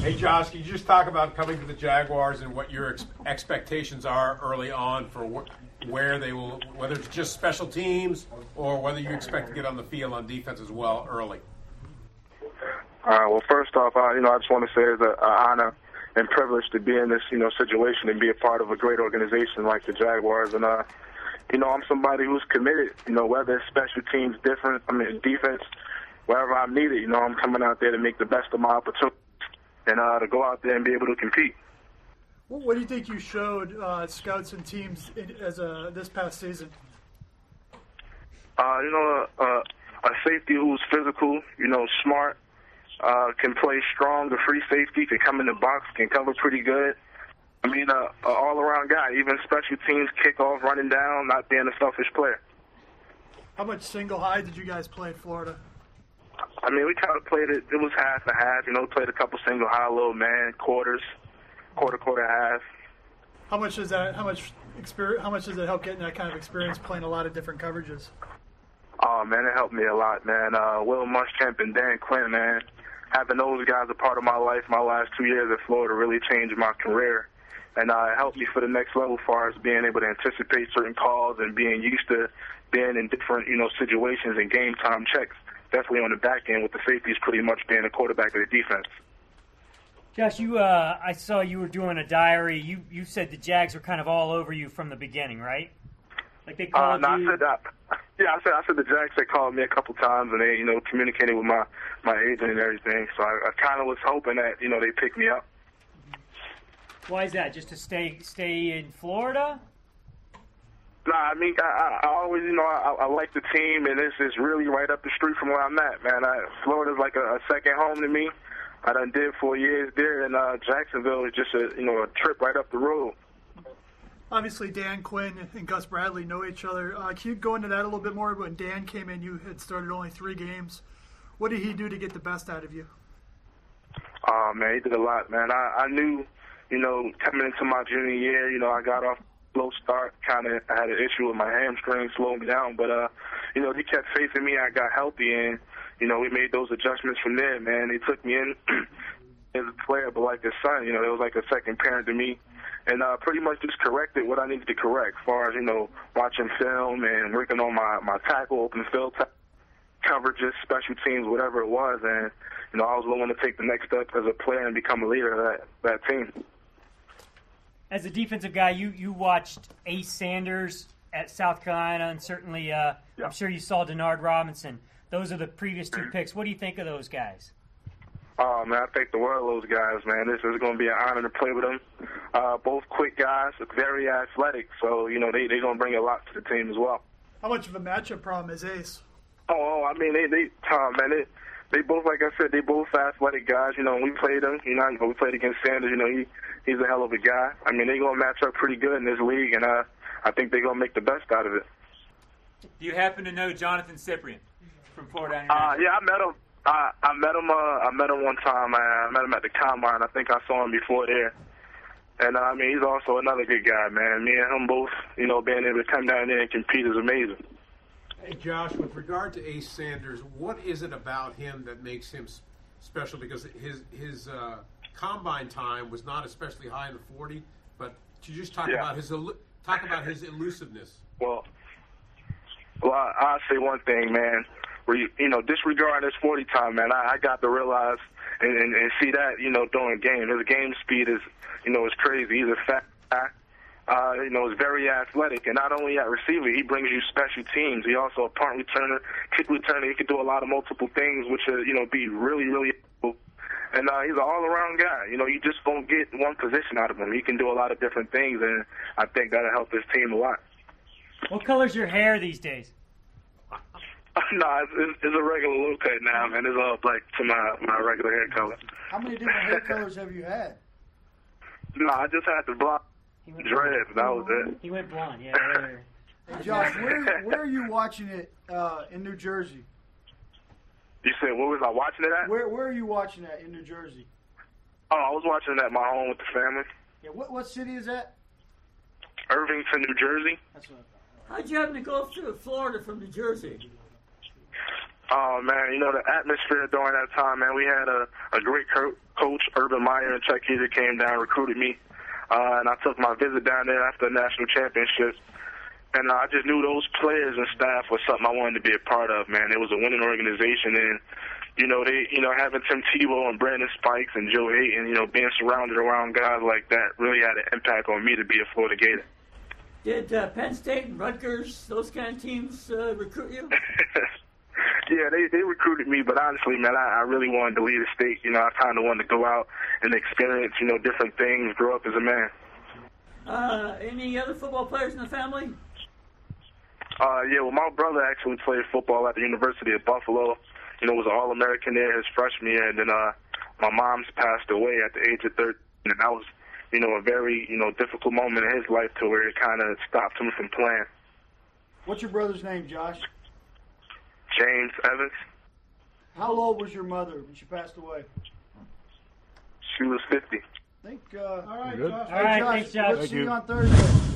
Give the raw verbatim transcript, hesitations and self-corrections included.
Hey, Josh, can you just talk about coming to the Jaguars and what your ex- expectations are early on for wh- where they will, whether it's just special teams or whether you expect to get on the field on defense as well early? Uh, well, first off, uh, you know, I just want to say it's an honor and privilege to be in this, you know, situation and be a part of a great organization like the Jaguars. And, uh, you know, I'm somebody who's committed, you know, whether it's special teams, different, I mean, defense, wherever I'm needed, you know, I'm coming out there to make the best of my opportunities and uh, to go out there and be able to compete. What, what do you think you showed uh, scouts and teams in, as a, this past season? Uh, you know, uh, a safety who's physical, you know, smart, uh, can play strong, the free safety, can come in the box, can cover pretty good. I mean, uh, an all-around guy, even special teams, kickoff, running down, not being a selfish player. How much single high did you guys play in Florida? I mean, we kind of played it. It was half and half. You know, we played a couple single high, little man, quarters, quarter, quarter, half. How much does that? How much experience? How much does it help getting that kind of experience playing a lot of different coverages? Oh man, it helped me a lot, man. Uh, Will Muschamp and Dan Quinn, man, having those guys a part of my life, my last two years at Florida really changed my career, and uh, it helped me for the next level, as far as being able to anticipate certain calls and being used to being in different, you know, situations and game time checks. Definitely on the back end with the safeties pretty much being the quarterback of the defense. Josh, you, uh, I saw you were doing a diary. You you said the Jags were kind of all over you from the beginning, right? Like they called uh, no, you. I said that. Yeah, I said I said the Jags. They called me a couple times and they, you know, communicated with my my agent and everything. So I, I kind of was hoping that, you know, they pick me up. Why is that? Just to stay stay in Florida? Nah, I mean, I, I always, you know, I, I like the team, and this is really right up the street from where I'm at, man. I, Florida's like a, a second home to me. I done did four years there, and uh, Jacksonville is just a, you know, a trip right up the road. Obviously, Dan Quinn and Gus Bradley know each other. Uh, can you go into that a little bit more? When Dan came in, you had started only three games. What did he do to get the best out of you? Oh, man, he did a lot, man. I, I knew, you know, coming into my junior year, you know, I got off slow start, kind of had an issue with my hamstring, slowing me down. But, uh, you know, he kept faith in me. I got healthy, and, you know, we made those adjustments from there, man. He took me in as a player, but like a son. You know, it was like a second parent to me. And uh, pretty much just corrected what I needed to correct as far as, you know, watching film and working on my, my tackle, open field tackle, coverages, special teams, whatever it was. And, you know, I was willing to take the next step as a player and become a leader of that, that team. As a defensive guy, you, you watched Ace Sanders at South Carolina, and certainly uh, yeah. I'm sure you saw Denard Robinson. Those are the previous two picks. What do you think of those guys? Oh, man, I think the world of those guys, man. This is going to be an honor to play with them. Uh, both quick guys, very athletic, so, you know, they, they're going to bring a lot to the team as well. How much of a matchup problem is Ace? Oh, oh I mean, they, they, Tom, man, they, they both, like I said, they both athletic guys. You know, when we played them, you know, we played against Sanders, you know, he he's a hell of a guy. I mean, they're going to match up pretty good in this league, and uh, I think they're going to make the best out of it. Do you happen to know Jonathan Cyprien from Florida International? Uh, yeah, I met him. I, I met him. Uh, I met him one time. I, I met him at the combine. I think I saw him before there. And uh, I mean, he's also another good guy, man. Me and him both, you know, being able to come down there and compete is amazing. Hey, Josh, with regard to Ace Sanders, what is it about him that makes him special? Because his his uh, combine time was not especially high in the forty, but to just talk yeah. about his talk about his elusiveness. Well, well, I, I'll say one thing, man. Where you, you know, disregarding his forty time, man, I, I got to realize and, and, and see that, you know, during game. His game speed is, you know, is crazy. He's a fat guy. Uh, you know, is very athletic, and not only at receiver, he brings you special teams. He also a punt returner, kick returner. He can do a lot of multiple things, which uh, you know, be really, really cool. And uh, he's an all-around guy. You know, you just don't get one position out of him. He can do a lot of different things, and I think that'll help his team a lot. What color's your hair these days? No, it's, it's a regular low cut now, man. It's all black to my, my regular hair color. How many different hair colors have you had? No, I just had the blonde dreads. That was it. He went blonde, yeah. Earlier. Hey, Josh, where, where are you watching it uh, in New Jersey? You said, where was I watching it at? Where Where are you watching it in New Jersey? Oh, I was watching it at my home with the family. Yeah, what what city is that? Irvington, New Jersey. That's what I thought. How'd you happen to go to Florida from New Jersey? Oh, man, you know, the atmosphere during that time, man, we had a, a great coach Urban Meyer and Chuck Yeager came down, recruited me, uh, and I took my visit down there after the national championship. And uh, I just knew those players and staff was something I wanted to be a part of, man. It was a winning organization, and you know they, you know, having Tim Tebow and Brandon Spikes and Joe Hayden, you know, being surrounded around guys like that really had an impact on me to be a Florida Gator. Did uh, Penn State and Rutgers, those kind of teams, uh, recruit you? Yeah, they they recruited me, but honestly, man, I, I really wanted to lead a state. You know, I kind of wanted to go out and experience, you know, different things, grow up as a man. Uh, any other football players in the family? Uh, yeah, well, my brother actually played football at the University of Buffalo. You know, was an All-American there his freshman year, and then uh, my mom's passed away at the age of thirteen, and that was, you know, a very, you know, difficult moment in his life to where it kind of stopped him from playing. What's your brother's name, Josh? James Evans. How old was your mother when she passed away? She was fifty. I think. Uh, All right, Good. Josh. All right, Josh, thanks, Josh. We'll Thank see you. you on Thursday.